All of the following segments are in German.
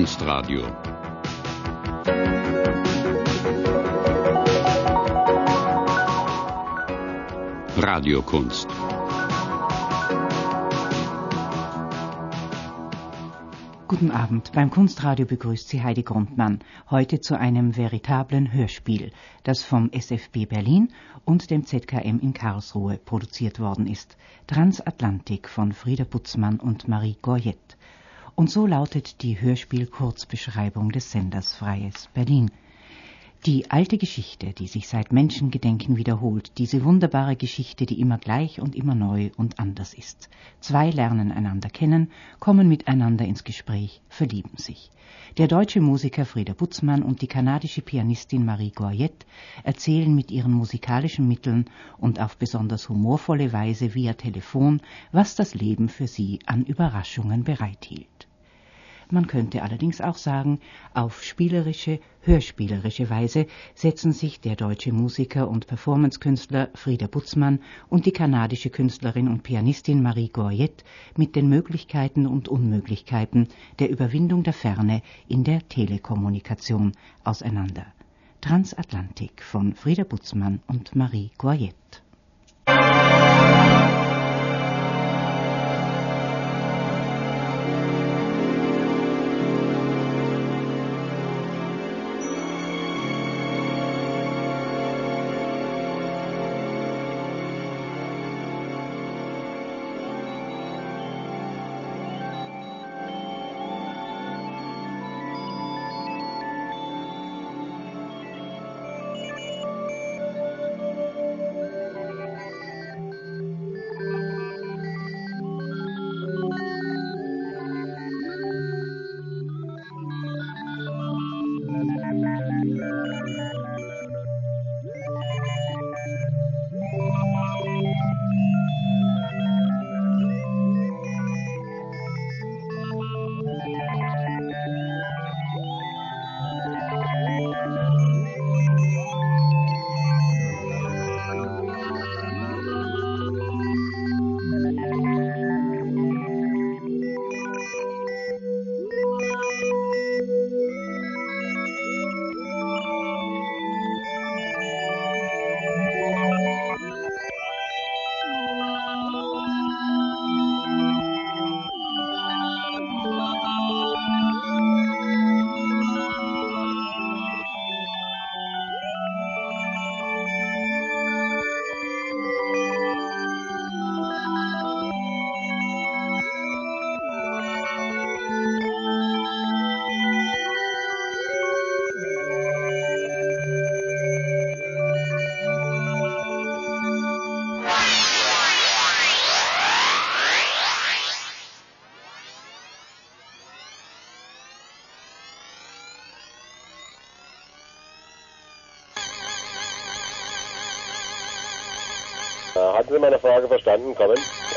Kunstradio. Radiokunst. Guten Abend. Beim Kunstradio begrüßt Sie Heidi Grundmann. Heute zu einem veritablen Hörspiel, das vom SFB Berlin und dem ZKM in Karlsruhe produziert worden ist. Transatlantik von Frieda Butzmann und Marie Goyette. Und so lautet die Hörspiel-Kurzbeschreibung des Senders Freies Berlin. Die alte Geschichte, die sich seit Menschengedenken wiederholt, diese wunderbare Geschichte, die immer gleich und immer neu und anders ist. Zwei lernen einander kennen, kommen miteinander ins Gespräch, verlieben sich. Der deutsche Musiker Frieda Butzmann und die kanadische Pianistin Marie Goyette erzählen mit ihren musikalischen Mitteln und auf besonders humorvolle Weise via Telefon, was das Leben für sie an Überraschungen bereithielt. Man könnte allerdings auch sagen, auf spielerische, hörspielerische Weise setzen sich der deutsche Musiker und Performancekünstler Frieda Butzmann und die kanadische Künstlerin und Pianistin Marie Goyette mit den Möglichkeiten und Unmöglichkeiten der Überwindung der Ferne in der Telekommunikation auseinander. Transatlantik von Frieda Butzmann und Marie Goyette. Hatten Sie meine Frage verstanden? Kommen.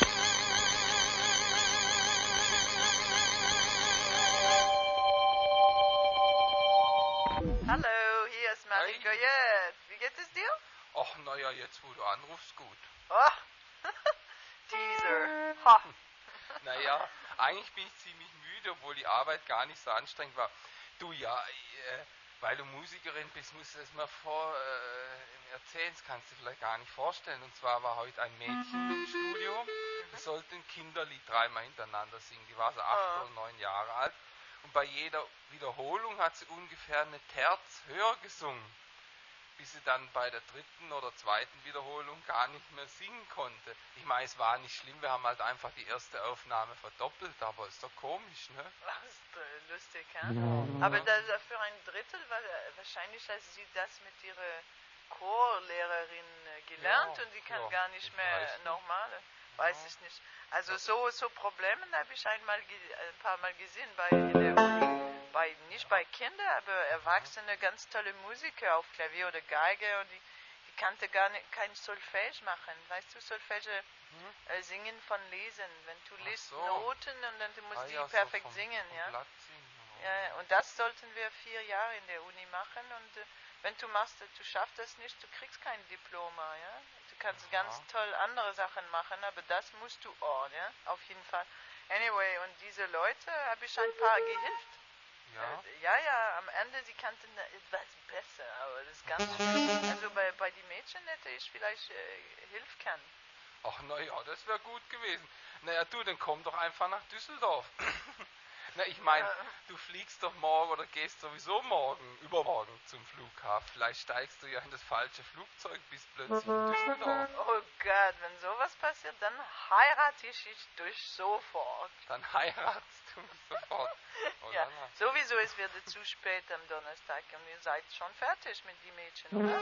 Hallo, hier ist Marie Goyette. Wie geht es dir? Ach, naja, jetzt wo du anrufst, gut. Oh, Teaser. Ha. Naja, eigentlich bin ich ziemlich müde, obwohl die Arbeit gar nicht so anstrengend war. Du, ja, weil du Musikerin bist, musst du das mal erzählen, das kannst du dir vielleicht gar nicht vorstellen. Und zwar war heute ein Mädchen im Studio, die sollte ein Kinderlied dreimal hintereinander singen. Die war so 8 oder 9 Jahre alt. Und bei jeder Wiederholung hat sie ungefähr eine Terz höher gesungen, bis sie dann bei der 3. oder 2. Wiederholung gar nicht mehr singen konnte. Ich meine, es war nicht schlimm, wir haben halt einfach die erste Aufnahme verdoppelt, aber ist doch komisch, ne? Das ist lustig, ja? Aber das für ein Drittel, weil wahrscheinlich hat sie das mit ihrer Chorlehrerin gelernt und die kann gar nicht mehr normal. Weiß ich nicht. Also so Probleme habe ich ein paar Mal gesehen bei in der Uni. Nicht bei Kindern, aber Erwachsene, ganz tolle Musiker auf Klavier oder Geige und die kannte kein Solfège machen. Weißt du, Solfège singen von Lesen. Wenn du liest Noten und dann musst du perfekt singen, ja. Ja, und das sollten wir 4 Jahre in der Uni machen und wenn du schaffst das nicht, du kriegst kein Diploma, ja. Du kannst ganz toll andere Sachen machen, aber das musst du ja, auf jeden Fall. Anyway, und diese Leute habe ich ein paar gehilft. Ja? Ja, am Ende, sie kannten etwas besser, aber das ist ganz schön. Also bei den Mädchen hätte ich vielleicht Hilfe können. Ach, naja, das wäre gut gewesen. Naja, du, dann komm doch einfach nach Düsseldorf. Na, ich meine, du fliegst doch morgen oder gehst sowieso übermorgen zum Flughafen. Vielleicht steigst du ja in das falsche Flugzeug, bist plötzlich in Düsseldorf. Oh Gott, wenn sowas passiert, dann heirate ich dich sofort. Dann heiratest du mich sofort. Oder? Ja, sowieso, es wird zu spät am Donnerstag und ihr seid schon fertig mit den Mädchen, oder?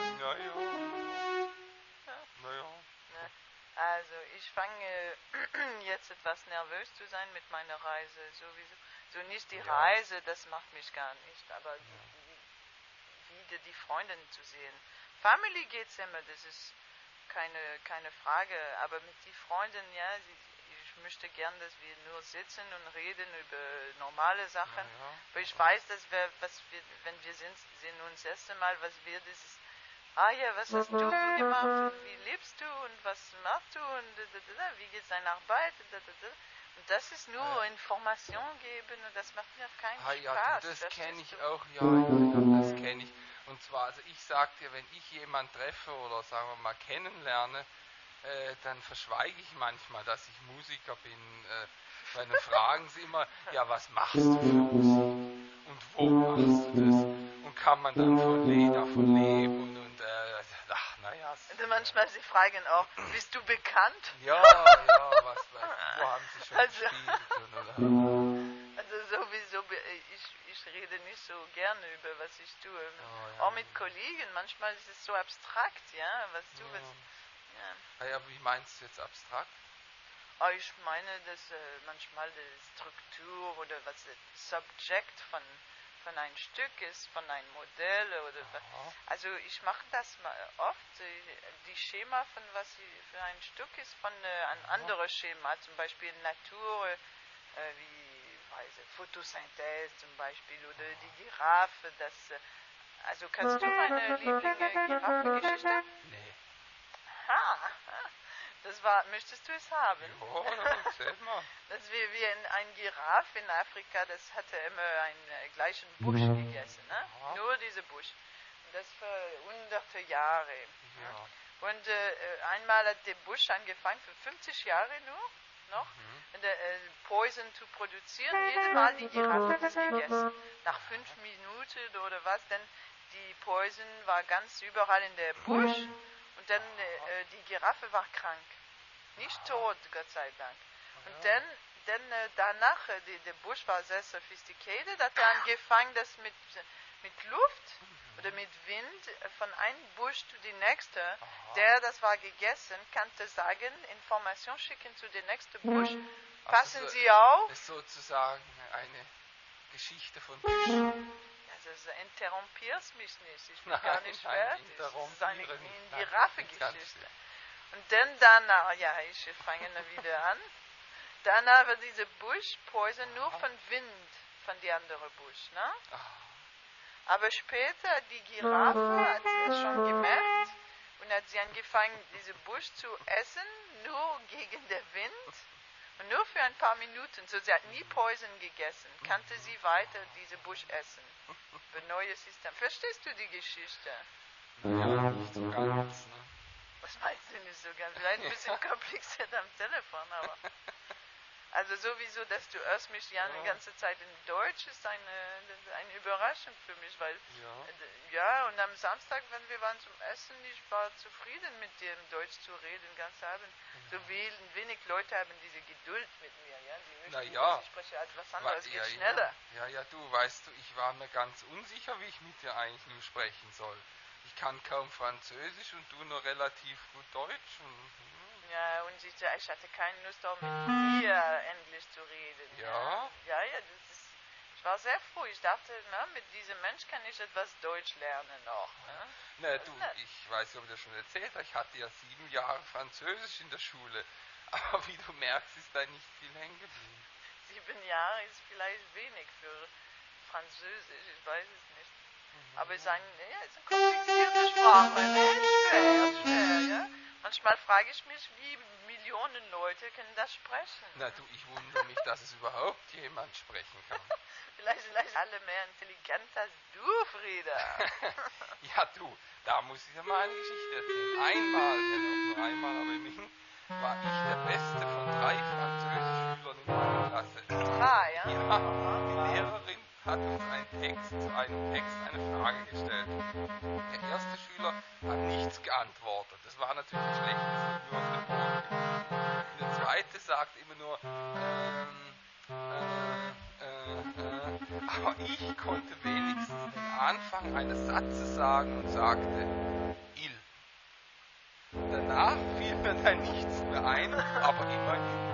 Ja. Naja. Also, ich fange jetzt etwas nervös zu sein mit meiner Reise, sowieso. So nicht die Reise, das macht mich gar nicht, aber wieder die Freundinnen zu sehen. Family geht's immer, das ist keine Frage, aber mit den Freunden, ja, ich möchte gern, dass wir nur sitzen und reden über normale Sachen, aber ich weiß, dass wenn wir sehen uns das erste Mal, was wir dieses was hast du gemacht, wie lebst du und was machst du und wie geht deine Arbeit und das ist nur Information geben und das macht mir keinen Spaß. Ja, das kenne ich auch, das kenne ich. Und zwar, also ich sag dir, wenn ich jemanden treffe oder sagen wir mal kennenlerne, dann verschweige ich manchmal, dass ich Musiker bin. Weil dann fragen sie immer, ja, was machst du für Musik und wo machst du das? Und kann man dann davon leben und manchmal sie fragen auch, bist du bekannt? Ja, wo haben sie schon gespielt? Also sowieso, ich rede nicht so gerne über was ich tue. Auch mit Kollegen, manchmal ist es so abstrakt, ja, was du willst. Ja, wie meinst du jetzt abstrakt? Ich meine, dass manchmal die Struktur oder was das Subjekt von ein Stück ist, von einem Modell oder also ich mache das oft, die Schema von was für ein Stück ist, von ein anderes Schema, zum Beispiel Natur, Photosynthese zum Beispiel oder die Giraffe, also kannst du meine Lieblings-Giraffengeschichte? Nee. Möchtest du es haben? Ja, erzähl mal. Das wie ein Giraffe in Afrika, das hatte immer einen gleichen Busch gegessen, ne? Nur diese Busch. Und das für hunderte Jahre. Ja. Und einmal hat der Busch angefangen, für 50 Jahre nur noch, Poison zu produzieren. Jedes Mal die Giraffe hat es gegessen. Nach 5 Minuten oder was, denn die Poison war ganz überall in der Busch. Und dann die Giraffe war krank. Nicht tot, Gott sei Dank. Und dann danach, der Busch war sehr sophisticated, hat er angefangen, das mit Luft oder mit Wind von einem Busch zu dem nächsten, das war gegessen, konnte sagen, Information schicken zu dem nächsten Busch. Passen Sie auf. Das ist sozusagen eine Geschichte von Büchern. Also interrompierst mich nicht, ich bin gar nicht fertig. Das ist eine Giraffe-Geschichte. Und dann danach, ich fange wieder an. Danach wird diese Busch Poison nur von Wind von die andere Busch, ne? Aber später die Giraffe hat es schon gemerkt und hat sie angefangen, diese Busch zu essen, nur gegen den Wind und nur für ein paar Minuten. So, sie hat nie Poison gegessen, kannte sie weiter diese Busch essen. Ein neues System. Verstehst du die Geschichte? Ja, nicht so ganz, ne? Was meinst du nicht so ganz? Vielleicht ein bisschen kompliziert am Telefon, aber... Also sowieso, dass du hörst mich die ganze Zeit in Deutsch, ist eine Überraschung für mich, weil... und am Samstag, wenn wir waren zum Essen, ich war zufrieden mit dir im Deutsch zu reden, ganz Abend. So wenig Leute haben diese Geduld mit mir, ja? Die möchten, dass ich spreche etwas anderes, geht schneller. Ja, du, weißt du, ich war mir ganz unsicher, wie ich mit dir eigentlich nun sprechen soll. Ich kann kaum Französisch und du nur relativ gut Deutsch. Ja, und ich hatte keine Lust, auch mit dir Englisch zu reden. Ja? Ja, ich war sehr froh. Ich dachte, mit diesem Mensch kann ich etwas Deutsch lernen noch. Ne? Du, ich weiß nicht, ob ich das schon erzählt habe, ich hatte ja 7 Jahre Französisch in der Schule. Aber wie du merkst, ist da nicht viel hängen geblieben. 7 Jahre ist vielleicht wenig für Französisch, ich weiß es nicht. Aber es ist eine komplizierte Sprache, ne? Schwer, ja. Manchmal frage ich mich, wie Millionen Leute können das sprechen. Na du, ich wundere mich, dass es überhaupt jemand sprechen kann. Vielleicht alle mehr intelligent als du, Frieda. Ja du, da muss ich ja mal eine Geschichte erzählen. Einmal, denn auch nur einmal, aber immerhin war ich der Beste von 3 Französischschülern in meiner Klasse. 3, ja? Ja, die Lehrerin hat uns zu einem Text eine Frage gestellt. Der erste Schüler hat nichts geantwortet. Das war natürlich ein schlechtes, nur auf dem Boden geblieben. Und der zweite sagt immer nur, aber ich konnte wenigstens den Anfang eines Satzes sagen und sagte, il. Danach fiel mir dann nichts mehr ein, aber immerhin.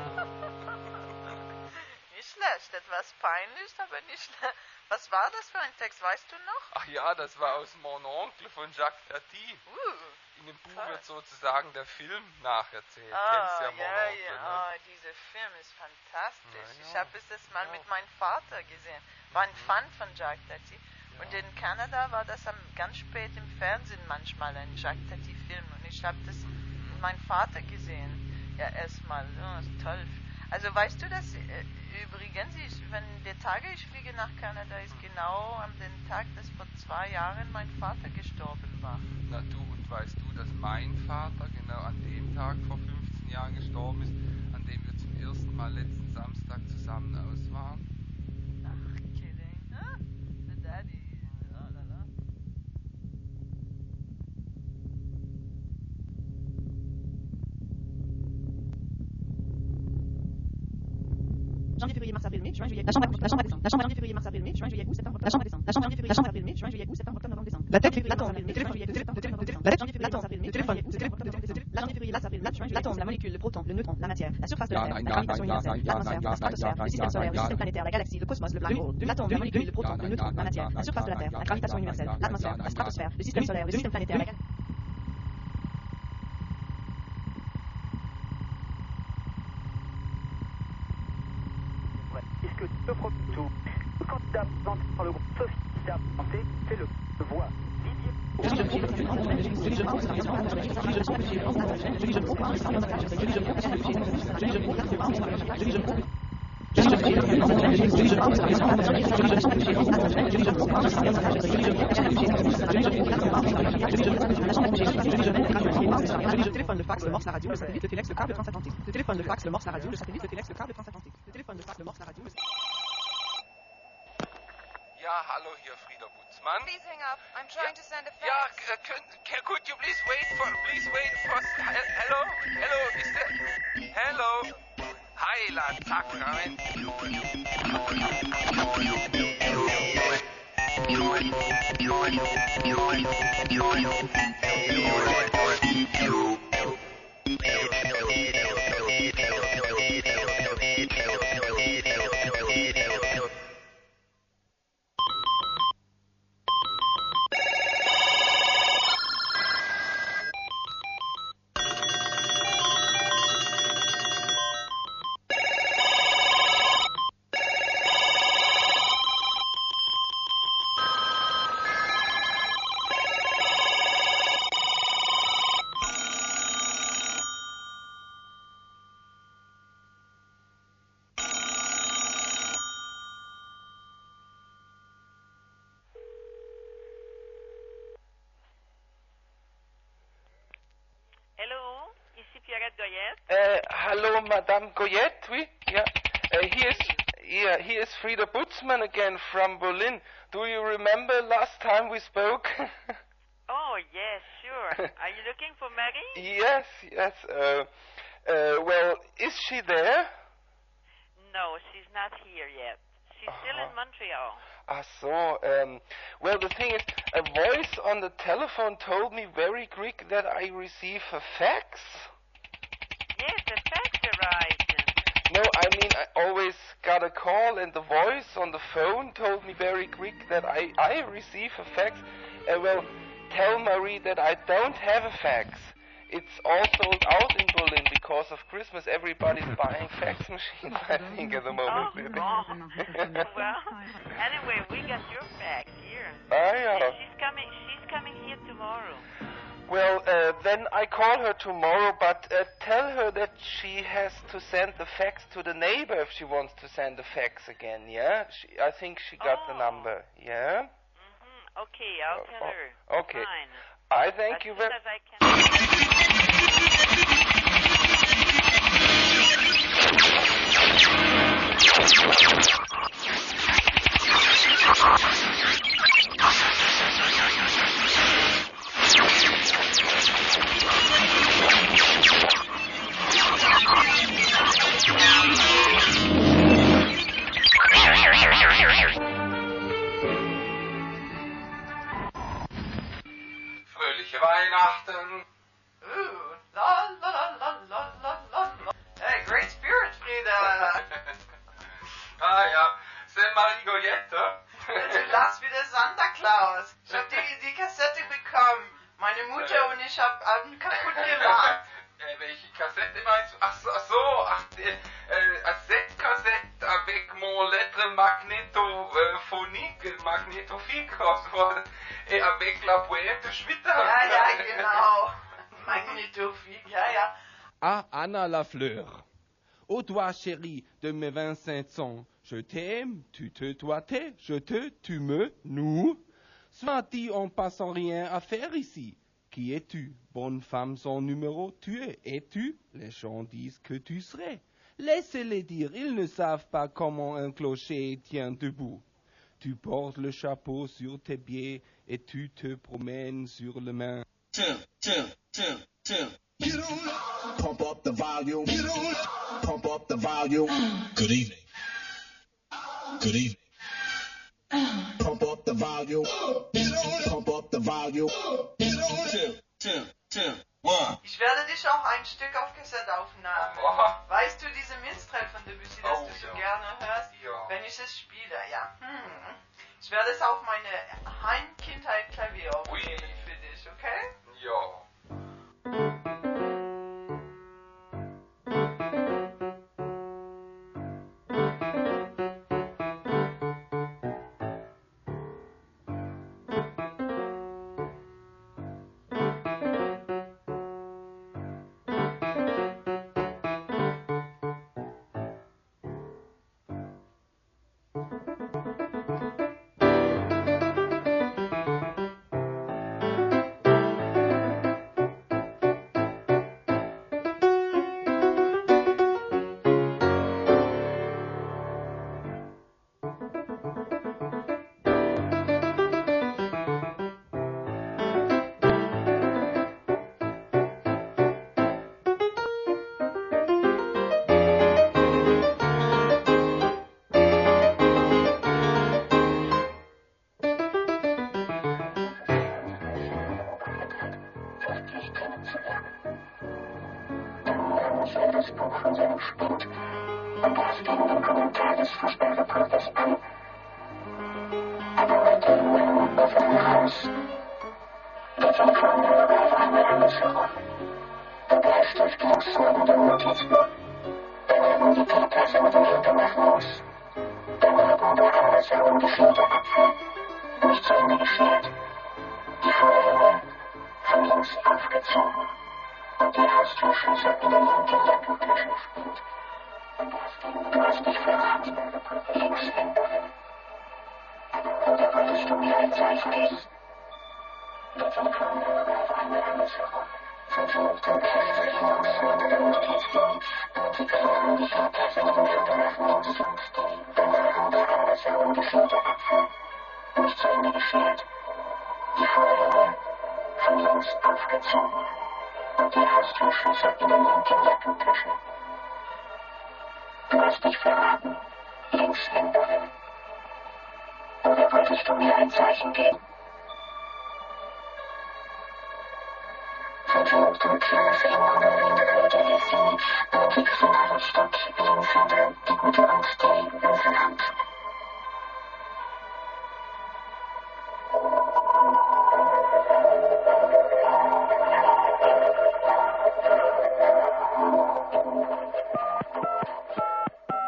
Nicht schlecht, etwas peinlich, aber nicht schlecht. Was war das für ein Text, weißt du noch? Ach ja, das war aus Mon Oncle von Jacques Tati. In dem Buch wird sozusagen der Film nacherzählt. Kennst ja Mon Oncle, ne? Dieser Film ist fantastisch. Ja. Ich habe es das mal mit meinem Vater gesehen. War ein Fan von Jacques Tati. Ja. Und in Kanada war das ganz spät im Fernsehen manchmal ein Jacques Tati-Film. Und ich habe das mit meinem Vater gesehen. Ja, erstmal. Oh, toll. Also weißt du, dass übrigens, wenn der Tage ich fliege nach Kanada, ist genau an dem Tag, dass vor 2 Jahren mein Vater gestorben war. Na du, und weißt du, dass mein Vater genau an dem Tag vor 15 Jahren gestorben ist, an dem wir zum ersten Mal letzten Samstag zusammen aus waren? Ach, kidding. Huh? The daddy. La, la, la. Janvier, février, mars, avril, mai, juin, juillet, la chambre à descendre. La chambre janvier, février, mars, avril, mai, juin, juillet, août, septembre, octobre, novembre, décembre. La chambre janvier, février, mars, avril, mai, juin, juillet, août, septembre, octobre, novembre, décembre. La tête, la tombe, le téléphone, le téléphone, la tête, janvier, février, mars, avril, mai, juin, juillet, août, septembre, octobre, novembre, décembre. La janvier, février, mars, avril, mai, juin, juillet, l'atome, la molécule, le proton, le neutron, la matière, la surface de la Terre, la gravitation universelle, l'atmosphère, la stratosphère, le système solaire, le système planétaire, la galaxie, le cosmos, le black hole. L'atome, la molécule, le proton, le neutron, la matière, la surface de la Terre, la gravitation universelle, l'atmosphère, la stratosphère, le système solaire, le système planétaire, la galaxie. Puisque le candidat présenté par le groupe socialiste présenté, c'est le voix. Le téléphone, le fax, le morse, la radio, le satellite, le téléx, le câble transatlantique. Le téléphone, le fax, le morse, la radio, le satellite, le téléx, le câble transatlantique. Le téléphone, le fax, le morse, la radio, le... Ja, hallo, hier Frieda Butzmann. Please hang up. I'm trying to send a fax. Ja, could you please wait for, hello, is that, hello, Heila, zack, rein. Hello, Madame Goyette, oui? Yeah. Here is Frieda Butzmann again from Berlin. Do you remember last time we spoke? Oh, yes, sure. Are you looking for Marie? Yes. Well, is she there? No, she's not here yet. She's still in Montreal. Well, the thing is, a voice on the telephone told me very quick that I receive a fax. Yes, a fax arrived. No, I mean, I always got a call, and the voice on the phone told me very quick that I receive a fax. Well, tell Marie that I don't have a fax. It's all sold out in Berlin because of Christmas. Everybody's buying fax machines, I think, at the moment. Well, anyway, we got your fax here. Yeah. She's coming here tomorrow. Well, then then I call her tomorrow, but tell her that she has to send the fax to the neighbor if she wants to send the fax again, yeah? I think she got the number, yeah? Mm-hmm. Okay, I'll tell her. Okay. Fine. I thank you very much. Fröhliche Weihnachten. Ooh, la la la la la la la. Hey, great spirit, Frieda. Ja. Sei mal Rigoletto. Du lachst wie der Santa Claus. Ich hab die Kassette bekommen. Meine Mutter und ich haben kaputt gelacht. Welche Kassette meinst du? Ach so, Z-Cassette avec mon lettre magnétophique, avec la poète Schwitter. Ja, genau. Magnétophique, ja. Ah, Anna Lafleur. Ô toi, chérie de mes 25 ans, je t'aime, tu te, toi t'es, je te, tu me, nous. Soit-il en passant rien à faire ici? Qui es-tu? Bonne femme sans numéro, tu es-tu? Les gens disent que tu serais. Laissez-les dire, ils ne savent pas comment un clocher tient debout. Tu portes le chapeau sur tes pieds et tu te promènes sur le main. Pump up the volume. Pump up the volume. Good evening. Good evening. Pump up the volume. Pump up the volume. Ich werde dich auch ein Stück auf Kassette aufnehmen. Weißt du diese Minstrel von Debussy, das du so gerne hörst? Ja. Wenn ich es spiele, ja. Ich werde es auf meine Heimkindheit-Klavier aufnehmen für dich, okay? Ja.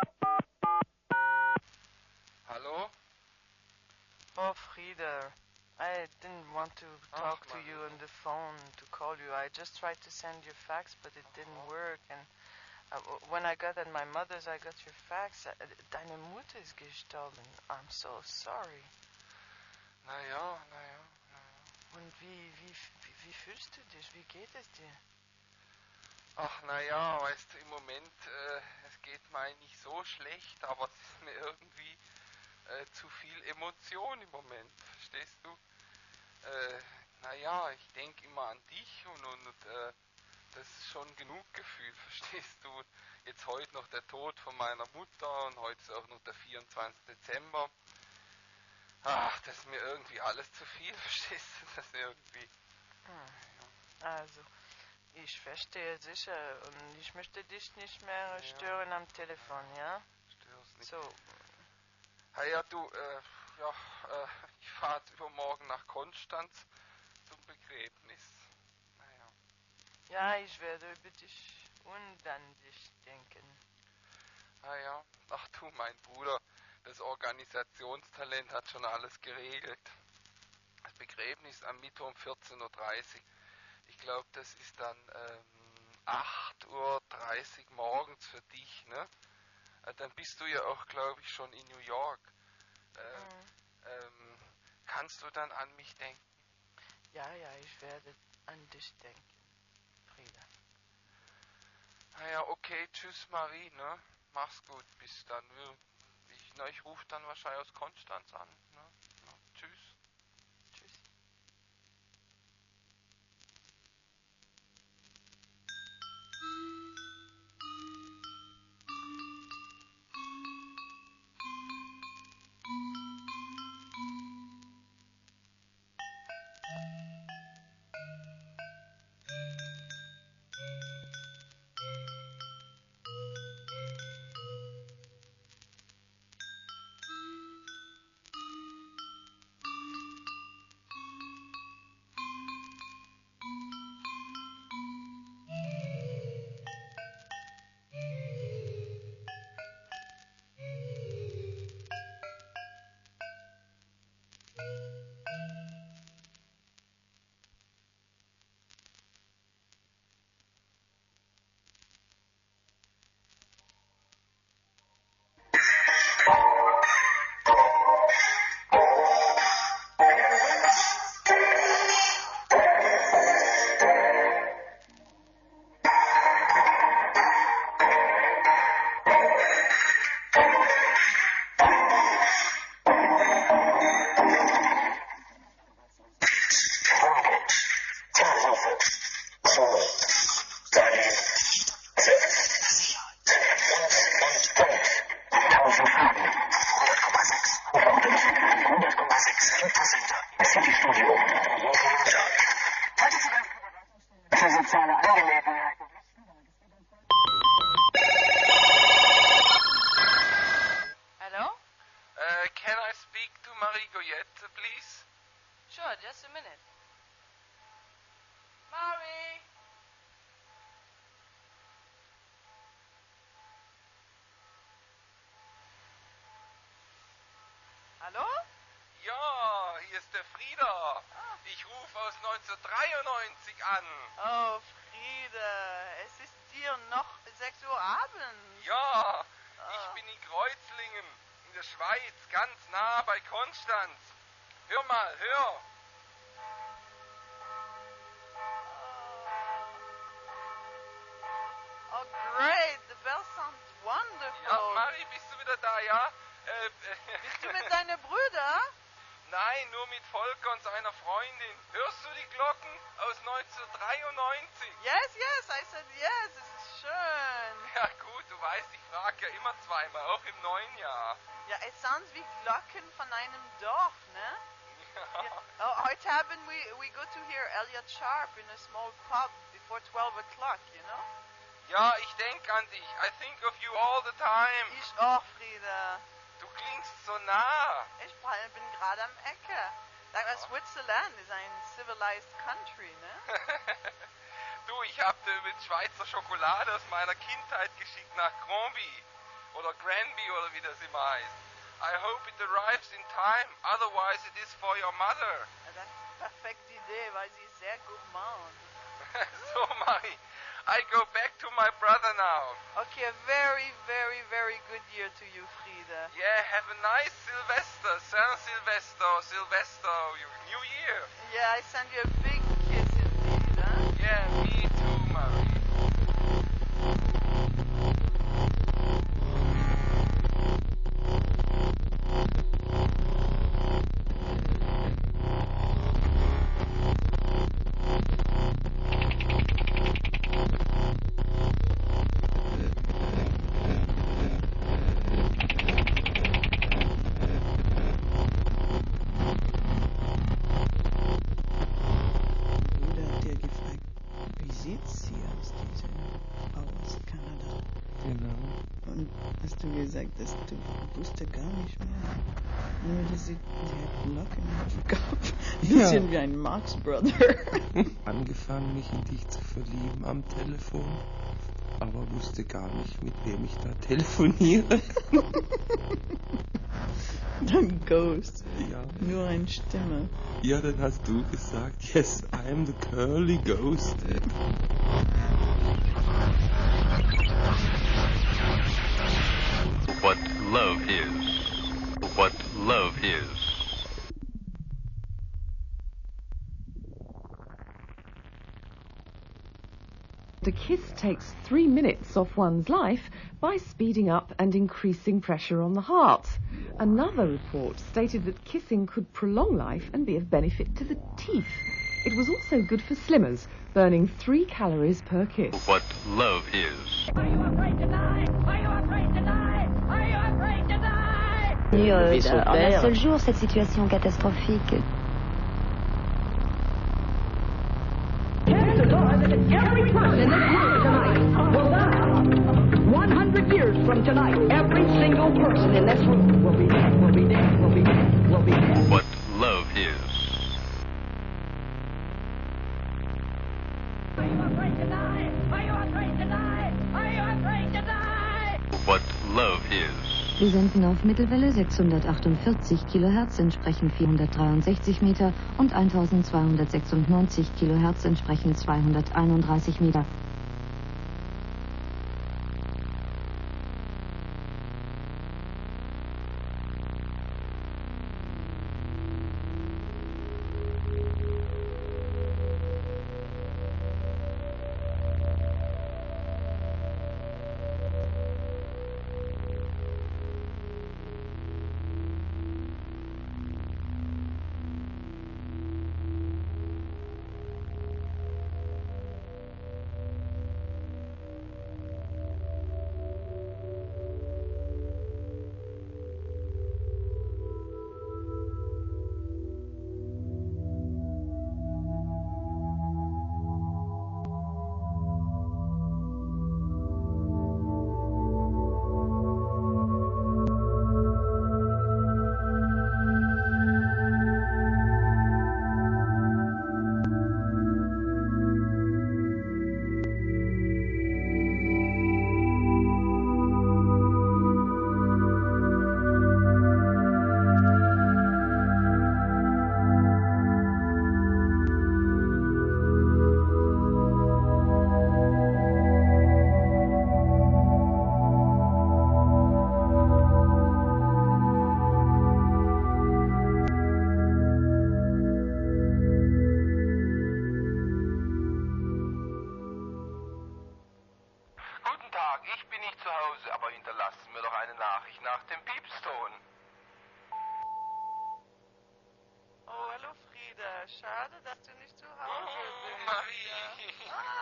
Oh, Frieda, I didn't want to talk to you on the phone, to call you. I just tried to send you fax, but it didn't work. And when I got at my mother's, I got your fax. Deine Mutter ist gestorben. I'm so sorry. Naja. Und wie fühlst du dich? Wie geht es dir? Ach, naja, weißt du, im Moment, es geht mir nicht so schlecht, aber es ist mir irgendwie zu viel Emotion im Moment, verstehst du? Naja, ich denke immer an dich und das ist schon genug Gefühl, verstehst du? Jetzt heute noch der Tod von meiner Mutter und heute ist auch noch der 24. Dezember. Ach, das ist mir irgendwie alles zu viel, verstehst du? Das ist irgendwie... Also, ich verstehe sicher und ich möchte dich nicht mehr stören am Telefon, ja? Stör's nicht. So. Ja, du, ich fahre übermorgen nach Konstanz zum Begräbnis. Naja. Ja, ich werde über dich und an dich denken. Ja. Ach du, mein Bruder, das Organisationstalent hat schon alles geregelt. Das Begräbnis am Mittwoch um 14:30 Uhr. Ich glaube, das ist dann 8:30 Uhr morgens für dich, ne? Dann bist du ja auch, glaube ich, schon in New York. Kannst du dann an mich denken? Ja, ich werde an dich denken, Frieda. Naja, okay, tschüss Marie, ne? Mach's gut, bis dann. Ich rufe dann wahrscheinlich aus Konstanz an, ne? Ja, tschüss. Tschüss. Hello? Can I speak to Marie Goyette, please? Sure, just a minute. Marie! Hallo? Ja, hier ist der Frieda. Ich rufe aus 1993 an. Oh, Frieda, es ist dir noch 6 Uhr abends. Ja, ich bin in Kreuzlingen, in der Schweiz, ganz nah bei Konstanz. Hör mal, hör. Oh, great, the bell sounds wonderful. Ja, Marie, bist du wieder da, ja? Bist du mit deinen Brüdern? Nein, nur mit Volker und seiner Freundin. Hörst du die Glocken aus 1993? Yes, I said yes, es ist schön. Ja gut, du weißt, ich frage ja immer zweimal, auch im neuen Jahr. Ja, es sounds wie Glocken von einem Dorf, ne? Ja. Oh, heute Abend we go to hear Elliot Sharp in a small pub before 12 o'clock, you know? Ja, ich denke an dich. I think of you all the time. Ich auch, Frieda. Du klingst so nah. Ich bin gerade am Ecke. Sag mal, Switzerland ist ein civilized country, ne? Du, ich hab dir mit Schweizer Schokolade aus meiner Kindheit geschickt nach Granby. Oder Granby oder wie das immer heißt. I hope it arrives in time, otherwise it is for your mother. Das ist eine perfekte Idee, weil sie sehr gourmand. So, Marie, I go back to my brother now. Okay, a very, very, very good year to you, Frieda. Yeah, have a nice Sylvester, Sylvester, New Year. Yeah, I send you a big kiss indeed, huh? Yeah, me too, Marie. Das wusste gar nicht mehr. Nur die hat Locken auf dem Kopf. Ein bisschen wie ein Marx Brother. Angefangen, mich in dich zu verlieben am Telefon, aber wusste gar nicht, mit wem ich da telefoniere. Dann Ghost. Ja. Nur eine Stimme. Ja, dann hast du gesagt, yes, I'm the curly ghost. What love is. What love is. A kiss takes 3 minutes off one's life by speeding up and increasing pressure on the heart. Another report stated that kissing could prolong life and be of benefit to the teeth. It was also good for slimmers, burning 3 calories per kiss. What love is. Are you afraid to die? Are you afraid to die? Are you afraid to die? En un seul jour, cette situation catastrophique. Every person in this room tonight will die. 100 years from tonight, every single person in this room will be dead, will be dead, will be dead, will be dead. What love is. Are you afraid to die? Are you afraid to die? Are you afraid to die? What love is. Wir senden auf Mittelwelle 648 kHz entsprechend 463 Meter und 1296 kHz entsprechend 231 Meter. Schade, dass du nicht zu Hause bist. Marie!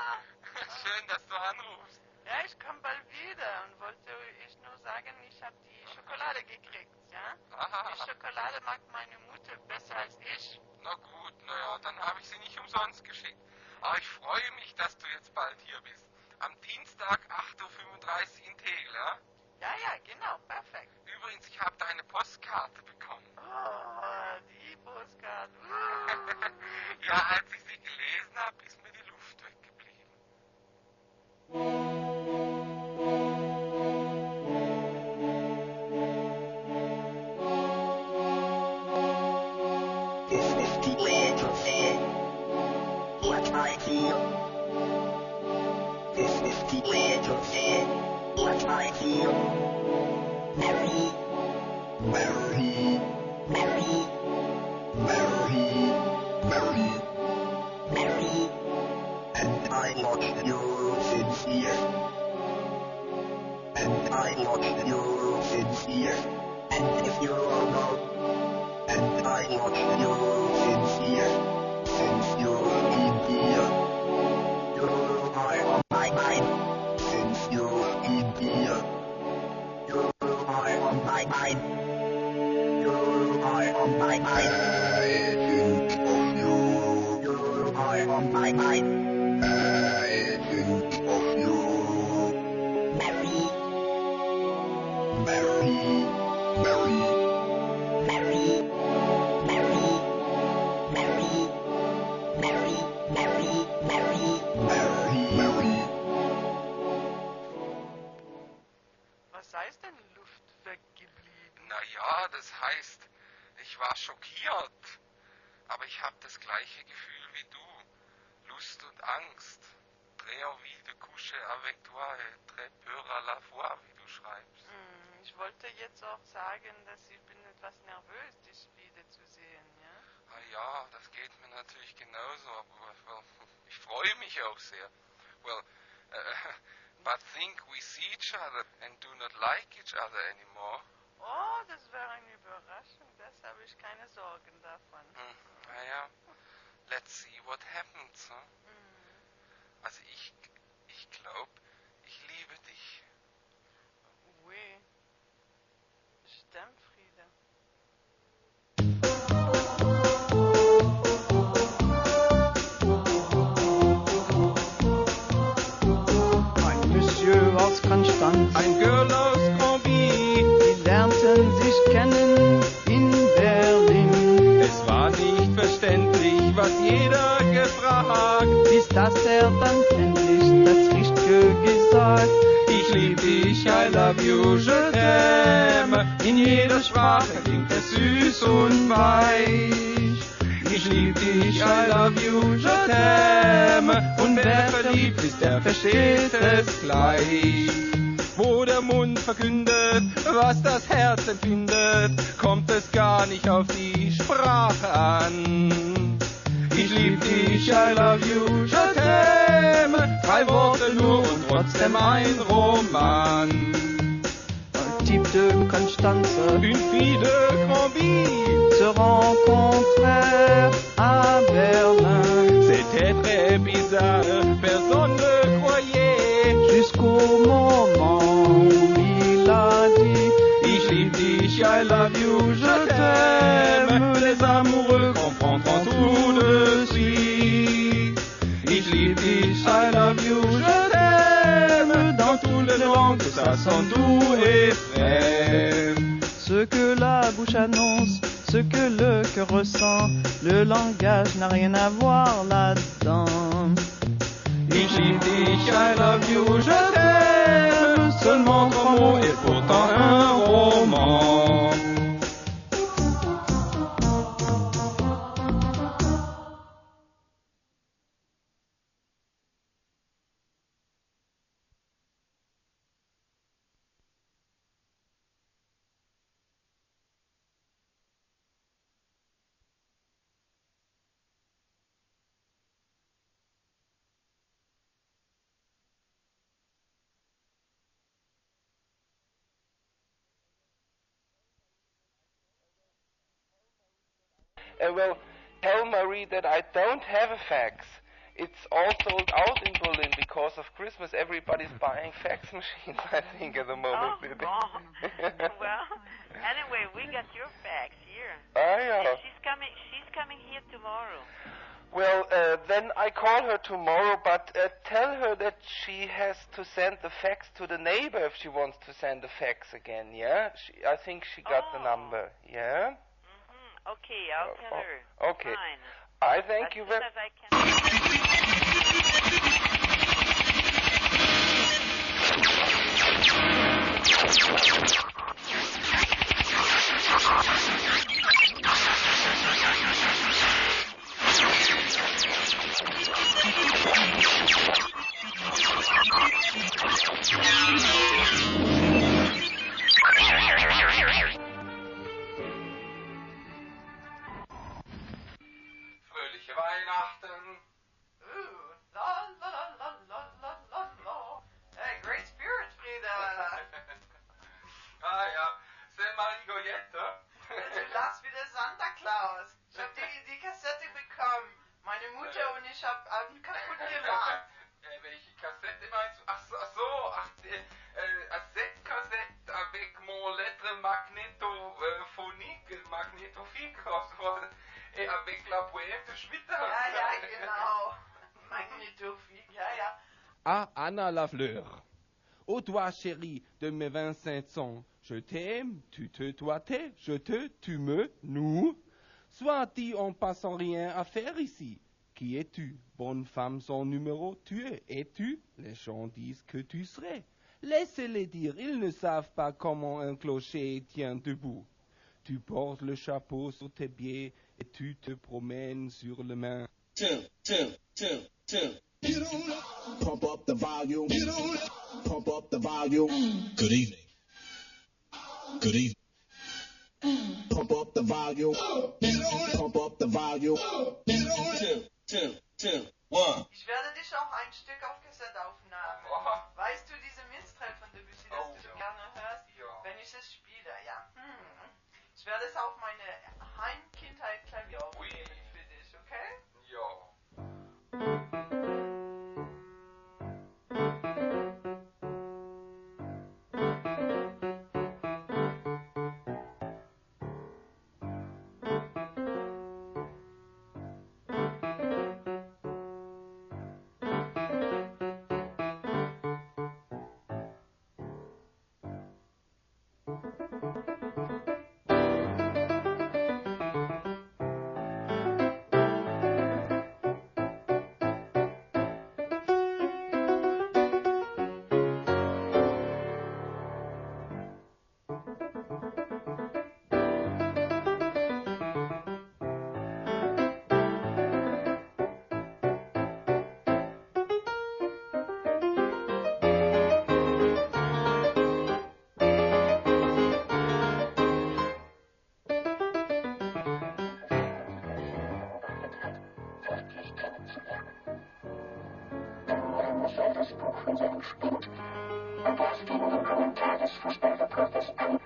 Schön, dass du anrufst. Ja, ich komme bald wieder und wollte ich nur sagen, ich habe die Schokolade gekriegt, ja? Aha. Die Schokolade mag meine Mutter besser als ich. Na gut, naja, dann habe ich sie nicht umsonst geschickt. Aber ich freue mich, dass du jetzt bald hier bist. Am Dienstag 8.35 Uhr in Tegel, ja? Ja, genau, perfekt. Übrigens, ich habe deine Postkarte bekommen. Oh, die Postkarte. Ja, als ich sie gelesen habe, ist mir die Luft weggeblieben. dirty little thing. What I feel. Mary, Mary, Mary, Mary, Mary, Mary. And I watched you sincere. And I watched you sincere. And if you are not. And I watched you sincere. Since you're in here. You're on my mind. Since you're in here. You're on my mind. You're on my mind. I think of you. You're on my mind. I think of you. Mary, Mary, Mary, Mary, Mary, Mary, Mary, Mary, Mary, Mary, Mary. Was heißt denn Luft weggeblieben? Naja, das heißt, ich war schockiert. Aber ich habe das gleiche Gefühl wie du. Lust und Angst. Très envie de coucher avec toi et très peur à la fois, wie du schreibst. Ich wollte jetzt auch sagen, dass ich bin etwas nervös, dich wiederzusehen, ja? Ah ja, das geht mir natürlich genauso, aber well, ich freue mich auch sehr. Well, but think we see each other and do not like each other anymore. Oh, das wäre eine Überraschung, das habe ich keine Sorgen davon. Naja, let's see what happens. Huh? Also ich glaube, ich liebe dich. Oui. Stimmt, Friede. Ein Monsieur aus Konstanz, ein Girl aus Granby, die lernten sich kennen in Berlin. Es war nicht verständlich, was jeder gefragt, bis dass er dann endlich das Richtige gesagt. Ich lieb dich, I love you, je t'aime. In jeder Sprache klingt es süß und weich. Ich lieb dich, I love you, je t'aime. Und wer verliebt ist, der versteht es gleich. Wo der Mund verkündet, was das Herz empfindet, kommt es gar nicht auf die Sprache an. Ich lieb dich, I love you, je t'aime. 3 Worte nur und trotzdem ein Roman. Un type de Constance, une fille de Granby, se rencontrèrent à Berlin. C'était très bizarre, personne ne croyait. Jusqu'au moment où il a dit Ich lieb dich, I love you, je t'aime. Les amoureux comprendront tout de suite. Ich lieb dich, I love you, je t'aime. Dans toutes les langues, ça sent doux et frais. Ce que la bouche annonce, ce que le cœur ressent, le langage n'a rien à voir là-dedans. Ich lieb dich, I love you, je t'aime. Seulement 3 mots et pourtant un roman. Well, tell Marie that I don't have a fax. It's all sold out in Berlin because of Christmas. Everybody's buying fax machines, I think, at the moment. Oh, well, anyway, we got your fax here. Ah, yeah. And she's coming here tomorrow. Well, then I call her tomorrow, but tell her that she has to send the fax to the neighbor if she wants to send the fax again, yeah? I think she got the number, yeah? Okay, I'll tell her. Okay. Fine. I thank you very much. Weihnachten. Ooh, la la la la la la la la. Hey, great spirit, Frieda. Ja, c'est Marie Goyette. Du lachst wie der Santa Claus. Ich hab die Kassette bekommen. Meine Mutter und ich haben kaputt gelacht. Welche Kassette meinst du? Ach cette cassette avec mon lettre magnétophonique, magnétophique, et avec la poème de Schmidt. Ja, genau. Magnétophique, ja. Ah, Anna Lafleur. Ô toi, chérie de mes 25 ans, je t'aime, tu te, toi t'es, je te, tu me, nous. Soit dit en passant rien à faire ici. Qui es-tu? Bonne femme sans numéro, tu es-tu? Les gens disent que tu serais. Laissez-les dire, ils ne savent pas comment un clocher tient debout. Tu portes le chapeau sur tes pieds et tu te promènes sur le main. Two. Get on up. Pump up the volume. Get on up. Pump up the volume. Good evening. Good evening. Pump up the volume. Get on up. Pump up the volume. Get on up. Two. Ich werde dich auch ein Stück auf Kassette aufnehmen. Weißt du, diese Minstrel von Debussy, das du so gerne hörst, wenn ich es spiele, ja. Ich werde es auf meine Heimkindheit-Klavier aufnehmen für dich, okay? Ja. das Buch von seinem Spind. Und erst gegen den Kommentar des Fußballreporters an.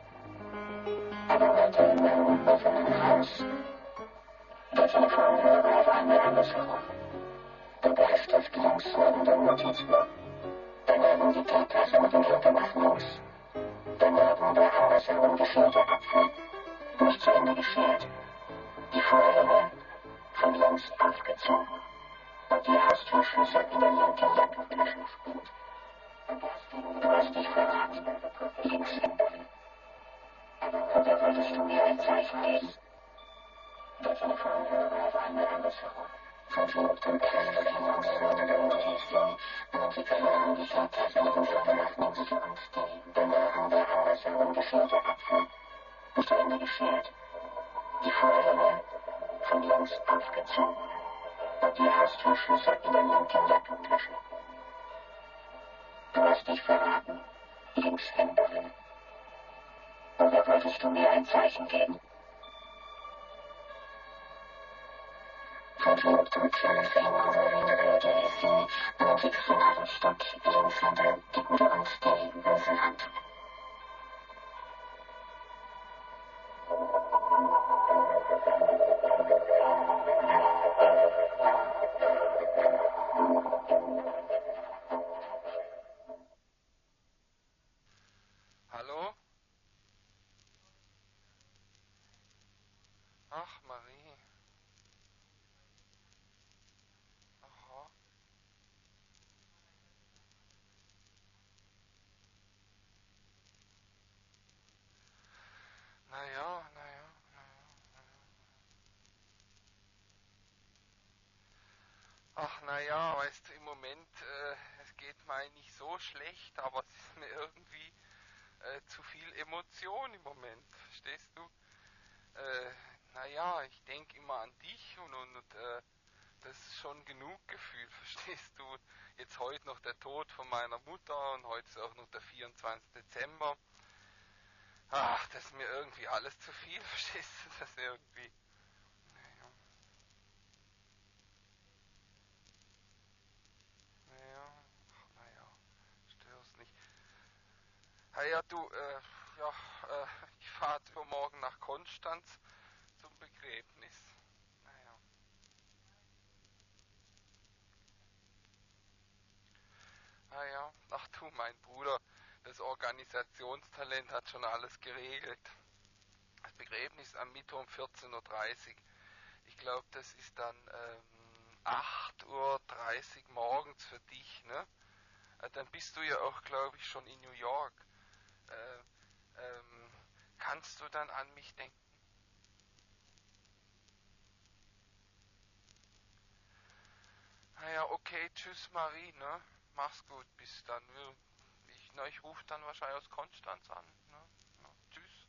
Aber heute in meinem offenen Haus. Der Telefonhörer war mir andersherum. Der Bleistift längs neben dem Notizblock. Daneben die Teetasse mit den Hintermachmungs. Daneben der andersherum geschälte Apfel. Nicht zu Ende geschält. Die Vorhänge von links aufgezogen. Und die Haustürschlüssel in der linken Jackentasche spinnt. Du hast dich verraten, links in Berlin. Oder wolltest du mir ein Zeichen geben? Der Telefonhörer war mir andersherum. Verflucht und links wurde der Notizen. Und die Gehören die Teetasse mit dem Hintermachmungs und die daneben der andersherum geschälte Apfel. Nicht zu Ende geschält. Die Vorhänge von links aufgezogen. Und die Haustürschlüssel in der linken Jackentasche. Du hast dich verraten, Linkshänderin. Oder wolltest du mir ein Zeichen geben? Verflucht und wurde sie und die Knarrenstock links hinter die gute und die böse Hand. Hallo? Ach, Marie. Aha. Naja. Ach, naja, weißt du, im Moment, es geht mir nicht so schlecht, aber es ist mir irgendwie zu viel Emotion im Moment, verstehst du? Naja, ich denke immer an dich und das ist schon genug Gefühl, verstehst du? Jetzt heute noch der Tod von meiner Mutter und heute ist auch noch der 24. Dezember. Ach, das ist mir irgendwie alles zu viel, verstehst du? Das ist irgendwie... Naja. ja, du, ich fahre übermorgen nach Konstanz zum Begräbnis. Naja, ach du, mein Bruder, das Organisationstalent hat schon alles geregelt. Das Begräbnis am Mittwoch um 14:30 Uhr. Ich glaube, das ist dann 8:30 Uhr morgens für dich, ne? Dann bist du ja auch, glaube ich, schon in New York. Kannst du dann an mich denken? Naja, okay, tschüss Marie, ne? Mach's gut, bis dann. Ich rufe dann wahrscheinlich aus Konstanz an, ne? Ja, tschüss.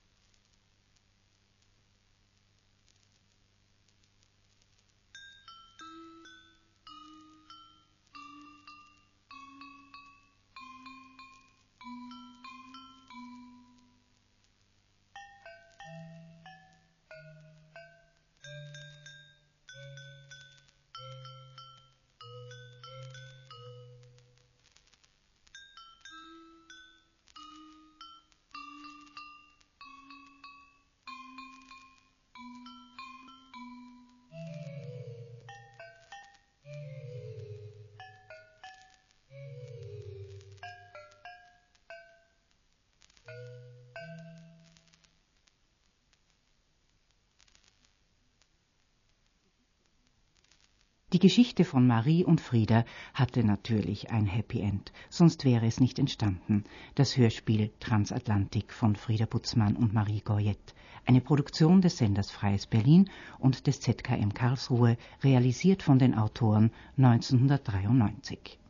Die Geschichte von Marie und Frieda hatte natürlich ein Happy End, sonst wäre es nicht entstanden. Das Hörspiel Transatlantik von Frieda Butzmann und Marie Goyette, eine Produktion des Senders Freies Berlin und des ZKM Karlsruhe, realisiert von den Autoren 1993.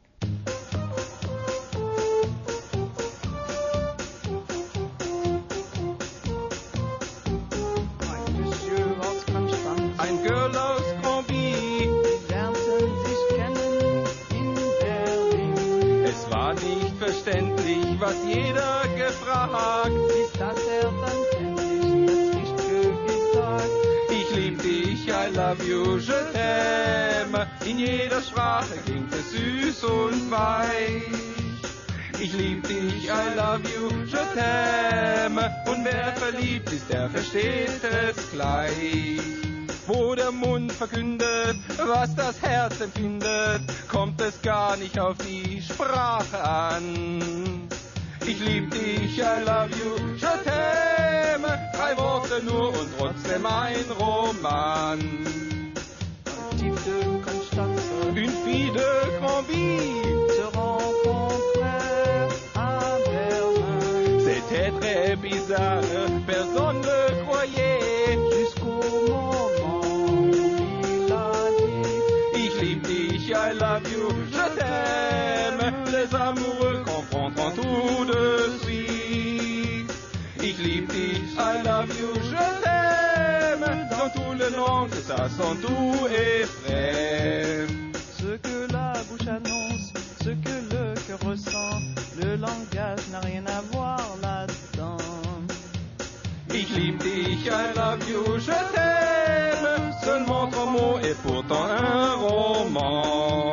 Ein Girl aus Granby lernten sich kennen in Berlin. Es war nicht verständlich, was jeder gefragt, bis dass er dann endlich das Richtige gesagt. Ich lieb dich, I love you, je t'aime. In jeder Sprache klingt es süß und weich. Ich lieb dich, I love you, je t'aime. Und wer verliebt ist, der versteht es gleich. Wo der Mund verkündet, was das Herz empfindet, kommt es gar nicht auf die Sprache an. Ich lieb dich, I love you, je t'aime. 3 Worte nur und trotzdem ein Roman. Une fille de Granby se rencontrait à Berlin. C'était très bizarre, personne ne croyait, jusqu'au moment où il a dit ich lieb dich, I love you, je t'aime. Les amoureux comprendront tout de suite. Ich lieb dich, I love you, je t'aime. Dans tout le monde, ça sent doux et frais. Ce que la bouche annonce, ce que le cœur ressent, le langage n'a rien à voir là-dedans. Ich lieb dich, I love you, je t'aime. Seulement 3 mots et pourtant un roman.